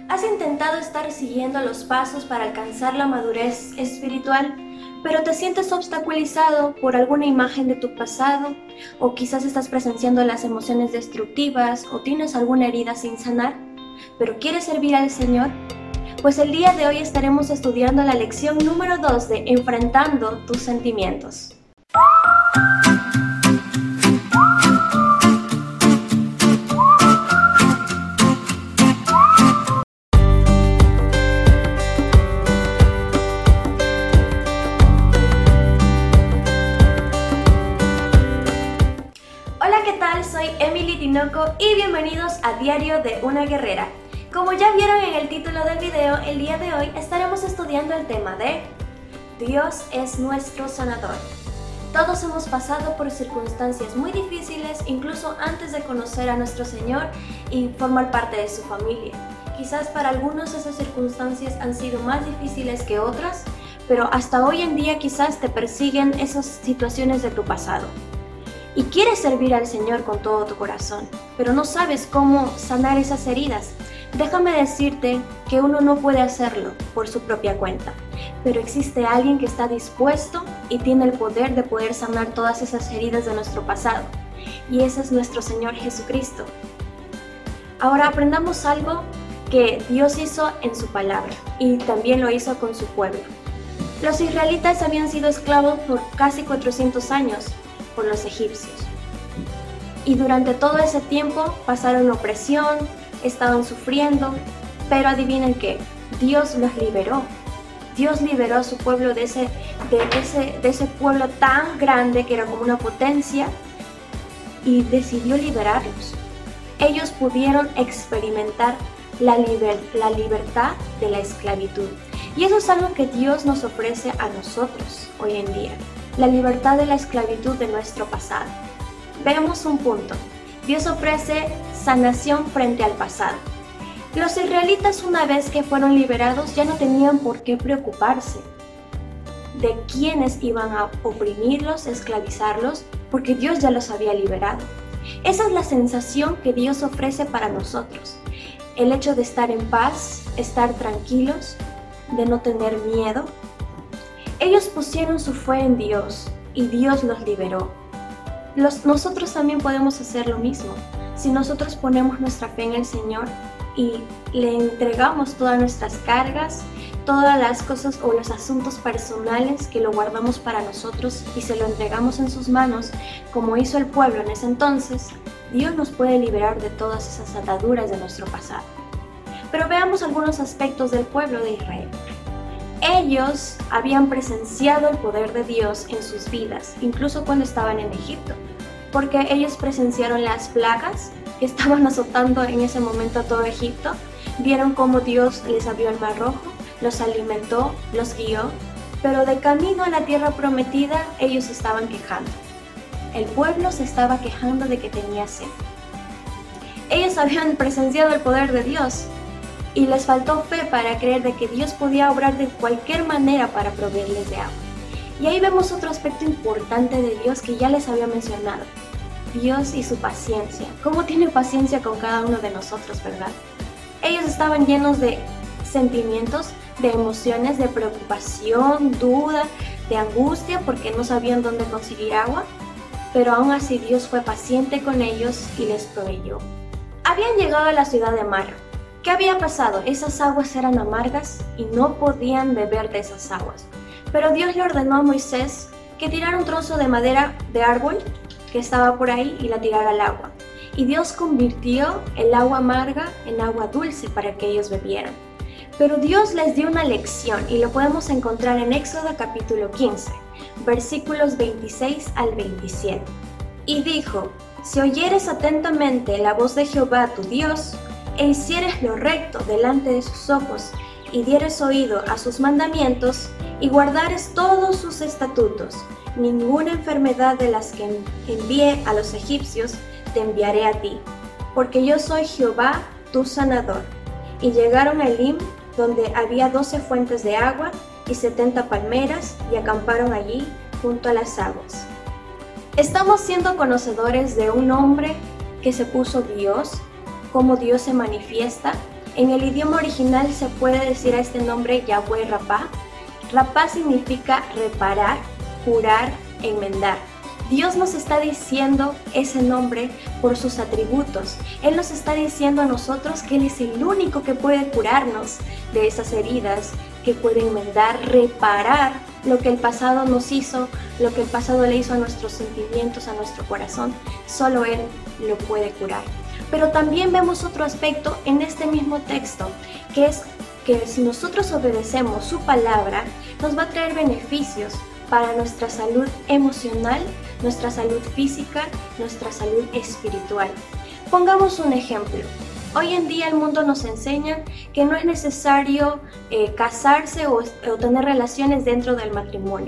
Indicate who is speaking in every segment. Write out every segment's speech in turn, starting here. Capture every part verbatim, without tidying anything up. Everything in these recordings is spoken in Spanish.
Speaker 1: ¿Has intentado estar siguiendo los pasos para alcanzar la madurez espiritual, pero te sientes obstaculizado por alguna imagen de tu pasado? ¿O quizás estás presenciando las emociones destructivas o tienes alguna herida sin sanar, pero quieres servir al Señor? Pues el día de hoy estaremos estudiando la lección número dos de Enfrentando tus sentimientos. Hola, ¿qué tal? Soy Emily Tinoco y bienvenidos a Diario de una Guerrera. Como ya vieron en el título del video, el día de hoy estaremos estudiando el tema de Dios es nuestro sanador. Todos hemos pasado por circunstancias muy difíciles, incluso antes de conocer a nuestro Señor y formar parte de su familia. Quizás para algunos esas circunstancias han sido más difíciles que otras, pero hasta hoy en día quizás te persiguen esas situaciones de tu pasado. Y quieres servir al Señor con todo tu corazón, pero no sabes cómo sanar esas heridas. Déjame decirte que uno no puede hacerlo por su propia cuenta, pero existe alguien que está dispuesto y tiene el poder de poder sanar todas esas heridas de nuestro pasado, y ese es nuestro Señor Jesucristo. Ahora aprendamos algo que Dios hizo en su palabra, y también lo hizo con su pueblo. Los israelitas habían sido esclavos por casi cuatrocientos años por los egipcios, y durante todo ese tiempo pasaron opresión, estaban sufriendo, pero adivinen qué, Dios los liberó. Dios liberó a su pueblo de ese, de ese, de ese pueblo tan grande que era como una potencia, y decidió liberarlos. Ellos pudieron experimentar la, liber, la libertad de la esclavitud, y eso es algo que Dios nos ofrece a nosotros hoy en día. La libertad de la esclavitud de nuestro pasado. Veamos un punto. Dios ofrece sanación frente al pasado. Los israelitas, una vez que fueron liberados, ya no tenían por qué preocuparse de quiénes iban a oprimirlos, esclavizarlos, porque Dios ya los había liberado. Esa es la sensación que Dios ofrece para nosotros. El hecho de estar en paz, estar tranquilos, de no tener miedo. Ellos pusieron su fe en Dios y Dios los liberó. Los, nosotros también podemos hacer lo mismo. Si nosotros ponemos nuestra fe en el Señor y le entregamos todas nuestras cargas, todas las cosas o los asuntos personales que lo guardamos para nosotros y se lo entregamos en sus manos, como hizo el pueblo en ese entonces, Dios nos puede liberar de todas esas ataduras de nuestro pasado. Pero veamos algunos aspectos del pueblo de Israel. Ellos habían presenciado el poder de Dios en sus vidas, incluso cuando estaban en Egipto, porque ellos presenciaron las plagas que estaban azotando en ese momento a todo Egipto, vieron cómo Dios les abrió el mar rojo, los alimentó, los guió, pero de camino a la tierra prometida ellos estaban quejando. El pueblo se estaba quejando de que tenía sed. Ellos habían presenciado el poder de Dios, y les faltó fe para creer de que Dios podía obrar de cualquier manera para proveerles de agua. Y ahí vemos otro aspecto importante de Dios que ya les había mencionado. Dios y su paciencia. ¿Cómo tiene paciencia con cada uno de nosotros, verdad? Ellos estaban llenos de sentimientos, de emociones, de preocupación, duda, de angustia porque no sabían dónde conseguir agua, pero aún así Dios fue paciente con ellos y les proveyó. Habían llegado a la ciudad de Mara. ¿Qué había pasado? Esas aguas eran amargas y no podían beber de esas aguas. Pero Dios le ordenó a Moisés que tirara un trozo de madera de árbol que estaba por ahí y la tirara al agua. Y Dios convirtió el agua amarga en agua dulce para que ellos bebieran. Pero Dios les dio una lección y lo podemos encontrar en Éxodo capítulo quince, versículos veintiséis al veintisiete. Y dijo: si oyeres atentamente la voz de Jehová tu Dios, e hicieres lo recto delante de sus ojos, y dieres oído a sus mandamientos, y guardares todos sus estatutos, ninguna enfermedad de las que envié a los egipcios te enviaré a ti, porque yo soy Jehová tu sanador. Y llegaron a Elim, donde había doce fuentes de agua y setenta palmeras, y acamparon allí junto a las aguas. Estamos siendo conocedores de un hombre que se puso Dios, cómo Dios se manifiesta, En el idioma original se puede decir a este nombre Yahweh Rapá. Rapá significa reparar, curar, enmendar. Dios nos está diciendo ese nombre por sus atributos. Él nos está diciendo a nosotros que Él es el único que puede curarnos de esas heridas, que puede enmendar, reparar lo que el pasado nos hizo, lo que el pasado le hizo a nuestros sentimientos, a nuestro corazón. Solo Él lo puede curar. Pero también vemos otro aspecto en este mismo texto, que es que si nosotros obedecemos su palabra, nos va a traer beneficios para nuestra salud emocional, nuestra salud física, nuestra salud espiritual. Pongamos un ejemplo. Hoy en día el mundo nos enseña que no es necesario eh, casarse o, o tener relaciones dentro del matrimonio.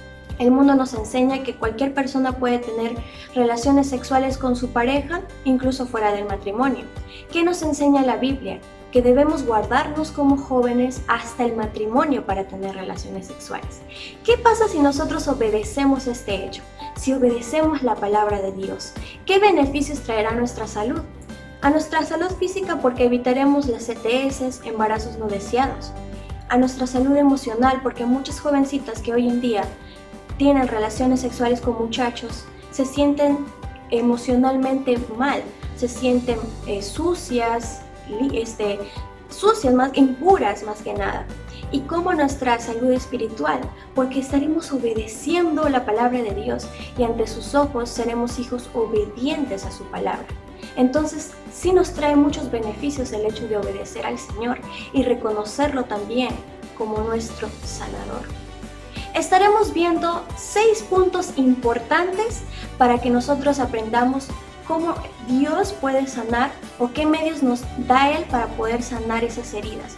Speaker 1: El mundo nos enseña que cualquier persona puede tener relaciones sexuales con su pareja, incluso fuera del matrimonio. ¿Qué nos enseña la Biblia? Que debemos guardarnos como jóvenes hasta el matrimonio para tener relaciones sexuales. ¿Qué pasa si nosotros obedecemos este hecho? Si obedecemos la palabra de Dios, ¿qué beneficios traerá a nuestra salud? A nuestra salud física porque evitaremos las E T S, embarazos no deseados. A nuestra salud emocional porque muchas jovencitas que hoy en día tienen relaciones sexuales con muchachos se sienten emocionalmente mal, se sienten eh, sucias, Este, sucias, más impuras más que nada. Y como nuestra salud espiritual, porque estaremos obedeciendo la palabra de Dios y ante sus ojos seremos hijos obedientes a su palabra. Entonces sí nos trae muchos beneficios el hecho de obedecer al Señor y reconocerlo también como nuestro sanador. Estaremos viendo seis puntos importantes para que nosotros aprendamos cómo Dios puede sanar o qué medios nos da Él para poder sanar esas heridas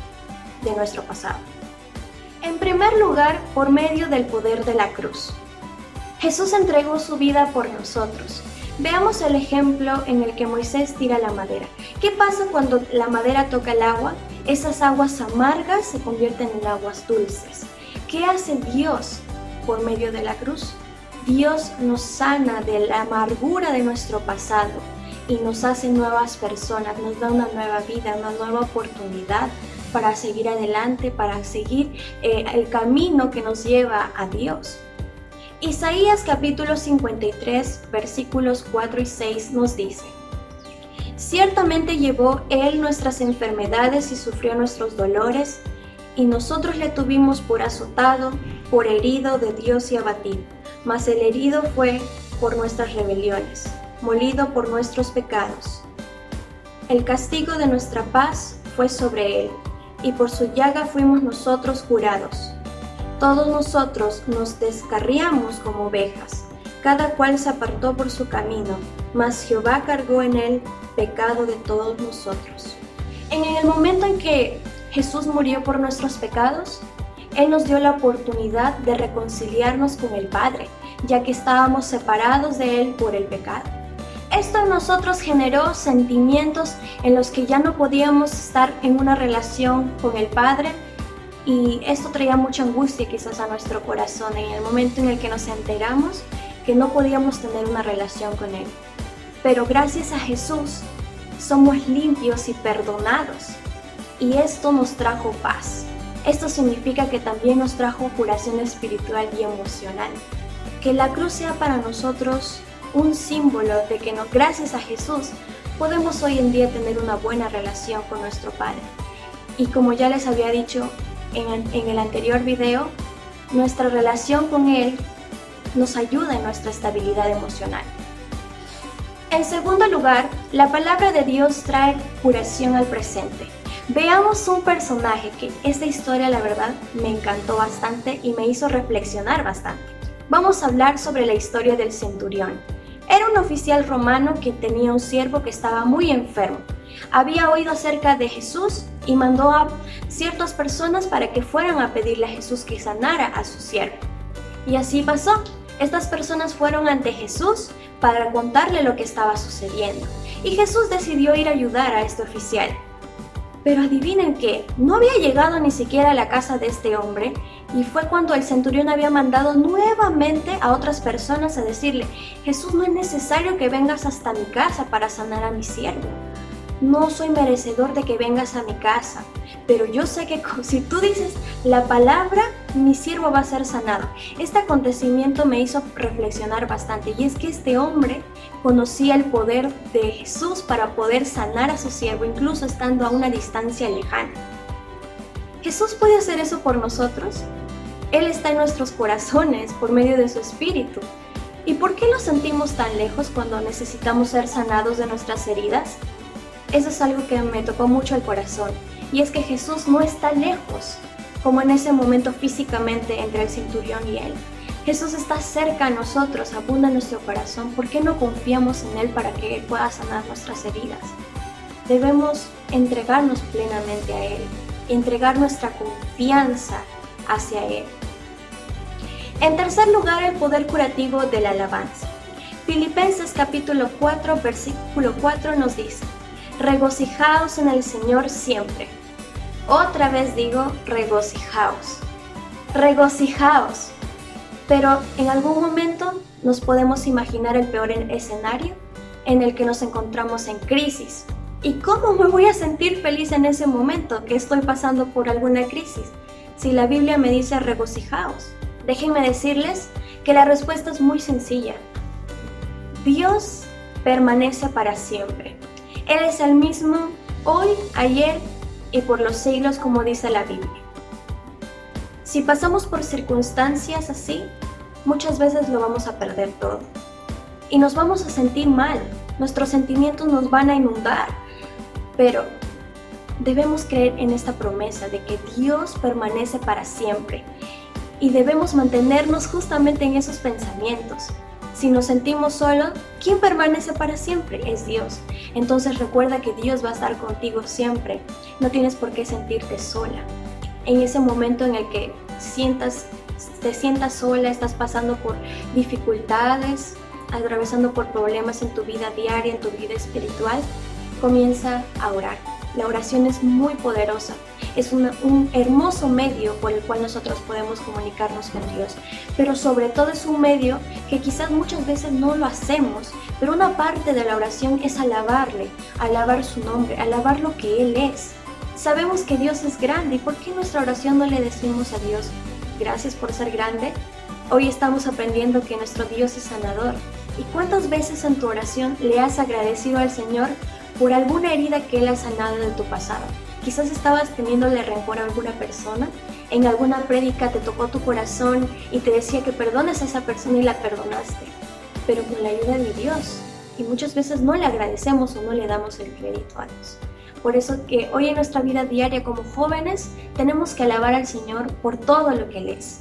Speaker 1: de nuestro pasado. En primer lugar, por medio del poder de la cruz. Jesús entregó su vida por nosotros. Veamos el ejemplo en el que Moisés tira la madera. ¿Qué pasa cuando la madera toca el agua? Esas aguas amargas se convierten en aguas dulces. ¿Qué hace Dios por medio de la cruz? Dios nos sana de la amargura de nuestro pasado y nos hace nuevas personas, nos da una nueva vida, una nueva oportunidad para seguir adelante, para seguir eh, el camino que nos lleva a Dios. Isaías capítulo cincuenta y tres, versículos cuatro y seis nos dice: Ciertamente llevó Él nuestras enfermedades y sufrió nuestros dolores, y nosotros le tuvimos por azotado, por herido de Dios y abatido. Mas el herido fue por nuestras rebeliones, molido por nuestros pecados. El castigo de nuestra paz fue sobre él, y por su llaga fuimos nosotros curados. Todos nosotros nos descarriamos como ovejas, cada cual se apartó por su camino, mas Jehová cargó en él pecado de todos nosotros. En el momento en que Jesús murió por nuestros pecados, Él nos dio la oportunidad de reconciliarnos con el Padre, ya que estábamos separados de Él por el pecado. Esto en nosotros generó sentimientos en los que ya no podíamos estar en una relación con el Padre, y esto traía mucha angustia quizás a nuestro corazón en el momento en el que nos enteramos que no podíamos tener una relación con Él. Pero gracias a Jesús somos limpios y perdonados, y esto nos trajo paz. Esto significa que también nos trajo curación espiritual y emocional. Que la cruz sea para nosotros un símbolo de que no, gracias a Jesús podemos hoy en día tener una buena relación con nuestro Padre. Y como ya les había dicho en, en el anterior video, nuestra relación con Él nos ayuda en nuestra estabilidad emocional. En segundo lugar, la palabra de Dios trae curación al presente. Veamos un personaje que esta historia la verdad me encantó bastante y me hizo reflexionar bastante. Vamos a hablar sobre la historia del centurión. Era un oficial romano que tenía un siervo que estaba muy enfermo. Había oído acerca de Jesús y mandó a ciertas personas para que fueran a pedirle a Jesús que sanara a su siervo. Y así pasó. Estas personas fueron ante Jesús para contarle lo que estaba sucediendo. Y Jesús decidió ir a ayudar a este oficial. Pero adivinen qué, no había llegado ni siquiera a la casa de este hombre, y fue cuando el centurión había mandado nuevamente a otras personas a decirle: Jesús, no es necesario que vengas hasta mi casa para sanar a mi siervo. no soy merecedor de que vengas a mi casa, pero yo sé que si tú dices la palabra, mi siervo va a ser sanado. Este acontecimiento me hizo reflexionar bastante, y es que este hombre conocía el poder de Jesús para poder sanar a su siervo, incluso estando a una distancia lejana. ¿Jesús puede hacer eso por nosotros? Él está en nuestros corazones por medio de su Espíritu. ¿Y por qué nos sentimos tan lejos cuando necesitamos ser sanados de nuestras heridas? Eso es algo que me tocó mucho el corazón, y es que Jesús no está lejos, como en ese momento físicamente entre el centurión y él. Jesús está cerca a nosotros, abunda en nuestro corazón. ¿Por qué no confiamos en Él para que Él pueda sanar nuestras heridas? Debemos entregarnos plenamente a Él, entregar nuestra confianza hacia Él. En tercer lugar, el poder curativo de la alabanza. Filipenses capítulo cuatro, versículo cuatro nos dice: regocijaos en el Señor siempre. Otra vez digo, regocijaos. Regocijaos. Pero en algún momento nos podemos imaginar el peor escenario en el que nos encontramos en crisis. ¿Y cómo me voy a sentir feliz en ese momento que estoy pasando por alguna crisis? Si la Biblia me dice regocijaos. Déjenme decirles que la respuesta es muy sencilla. Dios permanece para siempre. Él es el mismo hoy, ayer y por los siglos, como dice la Biblia. Si pasamos por circunstancias así, muchas veces lo vamos a perder todo. Y nos vamos a sentir mal, nuestros sentimientos nos van a inundar. Pero debemos creer en esta promesa de que Dios permanece para siempre. Y debemos mantenernos justamente en esos pensamientos. Si nos sentimos solos, ¿quién permanece para siempre? Es Dios. Entonces recuerda que Dios va a estar contigo siempre. No tienes por qué sentirte sola. En ese momento en el que sientas, te sientas sola, estás pasando por dificultades, atravesando por problemas en tu vida diaria, en tu vida espiritual, comienza a orar. La oración es muy poderosa. Es una, un hermoso medio por el cual nosotros podemos comunicarnos con Dios. Pero sobre todo es un medio que quizás muchas veces no lo hacemos. Pero una parte de la oración es alabarle, alabar su nombre, alabar lo que Él es. Sabemos que Dios es grande. ¿Y por qué en nuestra oración no le decimos a Dios, gracias por ser grande? Hoy estamos aprendiendo que nuestro Dios es sanador. ¿Y cuántas veces en tu oración le has agradecido al Señor por alguna herida que Él ha sanado de tu pasado? Quizás estabas teniéndole rencor a alguna persona, en alguna prédica te tocó tu corazón y te decía que perdones a esa persona y la perdonaste, pero con la ayuda de Dios. Y muchas veces no le agradecemos o no le damos el crédito a Dios. Por eso que hoy en nuestra vida diaria como jóvenes tenemos que alabar al Señor por todo lo que Él es.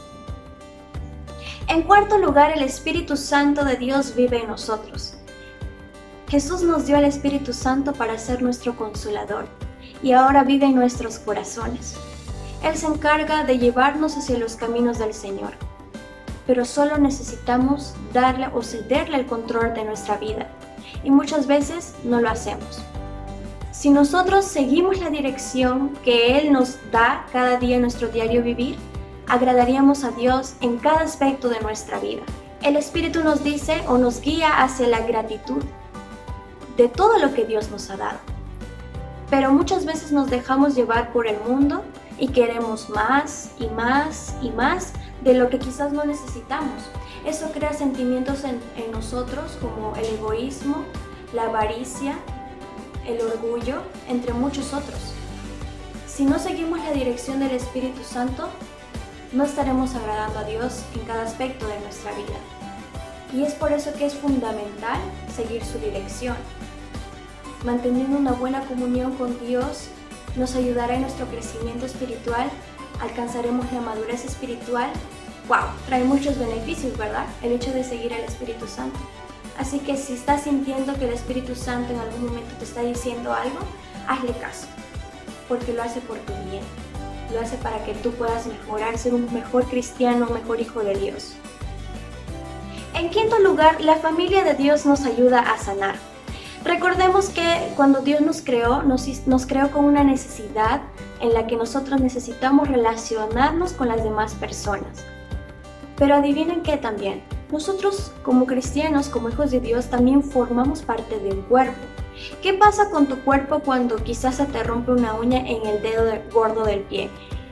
Speaker 1: En cuarto lugar, el Espíritu Santo de Dios vive en nosotros. Jesús nos dio al Espíritu Santo para ser nuestro consolador y ahora vive en nuestros corazones. Él se encarga de llevarnos hacia los caminos del Señor, pero solo necesitamos darle o cederle el control de nuestra vida y muchas veces no lo hacemos. Si nosotros seguimos la dirección que Él nos da cada día en nuestro diario vivir, agradaríamos a Dios en cada aspecto de nuestra vida. El Espíritu nos dice o nos guía hacia la gratitud de todo lo que Dios nos ha dado. Pero muchas veces nos dejamos llevar por el mundo y queremos más y más y más de lo que quizás no necesitamos. Eso crea sentimientos en, en nosotros como el egoísmo, la avaricia, el orgullo, entre muchos otros. Si no seguimos la dirección del Espíritu Santo, no estaremos agradando a Dios en cada aspecto de nuestra vida. Y es por eso que es fundamental seguir su dirección. Manteniendo una buena comunión con Dios nos ayudará en nuestro crecimiento espiritual, alcanzaremos la madurez espiritual. ¡Wow! Trae muchos beneficios, ¿verdad? El hecho de seguir al Espíritu Santo. Así que si estás sintiendo que el Espíritu Santo en algún momento te está diciendo algo, hazle caso, porque lo hace por tu bien. Lo hace para que tú puedas mejorar, ser un mejor cristiano, un mejor hijo de Dios. En quinto lugar, la familia de Dios nos ayuda a sanar. Recordemos que cuando Dios nos creó, nos, nos creó con una necesidad en la que nosotros necesitamos relacionarnos con las demás personas. Pero adivinen qué también, nosotros como cristianos, como hijos de Dios, también formamos parte de un cuerpo. ¿Qué pasa con tu cuerpo cuando quizás se te rompe una uña en el dedo del- gordo del pie?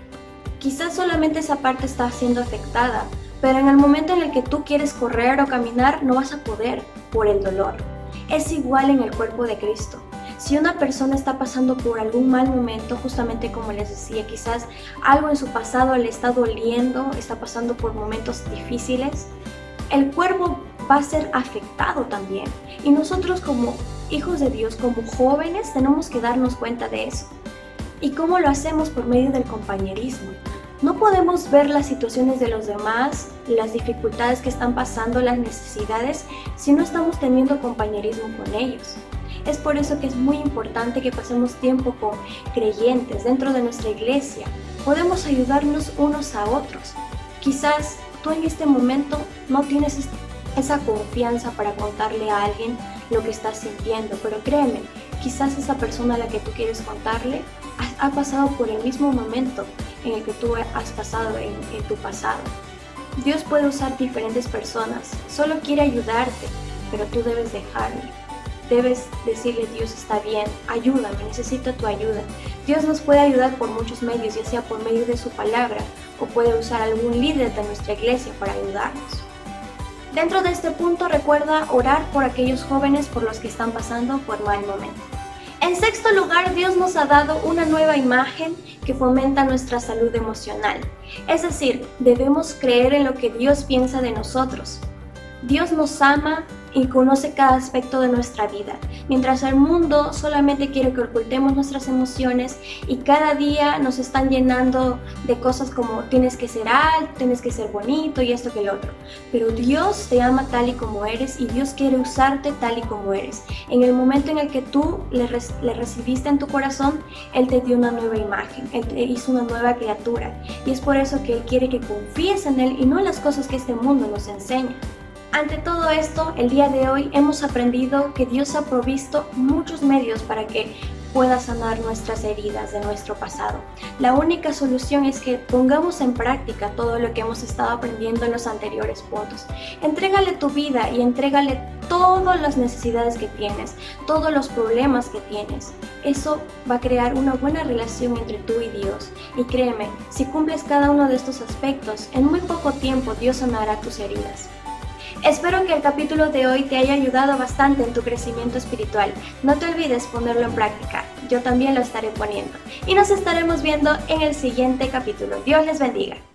Speaker 1: Quizás solamente esa parte está siendo afectada, pero en el momento en el que tú quieres correr o caminar no vas a poder por el dolor. Es igual en el cuerpo de Cristo. Si una persona está pasando por algún mal momento, justamente como les decía, quizás algo en su pasado le está doliendo, está pasando por momentos difíciles, el cuerpo va a ser afectado también. Y nosotros como hijos de Dios, como jóvenes, tenemos que darnos cuenta de eso. ¿Y cómo lo hacemos? Por medio del compañerismo. No podemos ver las situaciones de los demás, las dificultades que están pasando, las necesidades, si no estamos teniendo compañerismo con ellos. Es por eso que es muy importante que pasemos tiempo con creyentes dentro de nuestra iglesia. Podemos ayudarnos unos a otros. Quizás tú en este momento no tienes esa confianza para contarle a alguien lo que estás sintiendo, pero créeme, quizás esa persona a la que tú quieres contarle ha, ha pasado por el mismo momento en el que tú has pasado en, en tu pasado. Dios puede usar diferentes personas, solo quiere ayudarte, pero tú debes dejarlo. Debes decirle: Dios, está bien, ayúdame, necesito tu ayuda. Dios nos puede ayudar por muchos medios, ya sea por medio de su palabra o puede usar algún líder de nuestra iglesia para ayudarnos. Dentro de este punto, recuerda orar por aquellos jóvenes por los que están pasando por mal momento. En sexto lugar, Dios nos ha dado una nueva imagen que fomenta nuestra salud emocional. Es decir, debemos creer en lo que Dios piensa de nosotros. Dios nos ama y conoce cada aspecto de nuestra vida, mientras el mundo solamente quiere que ocultemos nuestras emociones y cada día nos están llenando de cosas como tienes que ser alto, tienes que ser bonito y esto que el otro. Pero Dios te ama tal y como eres y Dios quiere usarte tal y como eres. En el momento en el que tú le, le recibiste en tu corazón, Él te dio una nueva imagen, Él te hizo una nueva criatura y es por eso que Él quiere que confíes en Él y no en las cosas que este mundo nos enseña. Ante todo esto, el día de hoy hemos aprendido que Dios ha provisto muchos medios para que pueda sanar nuestras heridas de nuestro pasado. La única solución es que pongamos en práctica todo lo que hemos estado aprendiendo en los anteriores puntos. Entrégale tu vida y entrégale todas las necesidades que tienes, todos los problemas que tienes. Eso va a crear una buena relación entre tú y Dios. Y créeme, si cumples cada uno de estos aspectos, en muy poco tiempo Dios sanará tus heridas. Espero que el capítulo de hoy te haya ayudado bastante en tu crecimiento espiritual. No te olvides ponerlo en práctica, yo también lo estaré poniendo. Y nos estaremos viendo en el siguiente capítulo. Dios les bendiga.